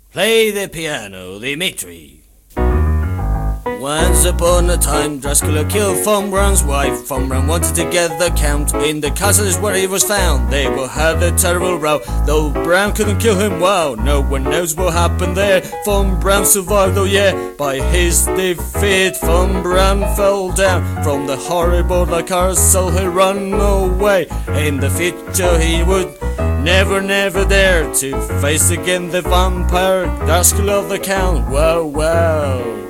Play the piano, Dimitri. Once upon a time, Dracula killed Von Braun's wife. Von Braun wanted to get the count. In the castle is where he was found. They will have a terrible row. Though Braun couldn't kill him, wow, no one knows what happened there. Von Braun survived, oh yeah. By his defeat, Von Braun fell down from the horrible castle. He ran away. In the future he would never dare to face again the vampire Dracula of the Count. Wow, wow.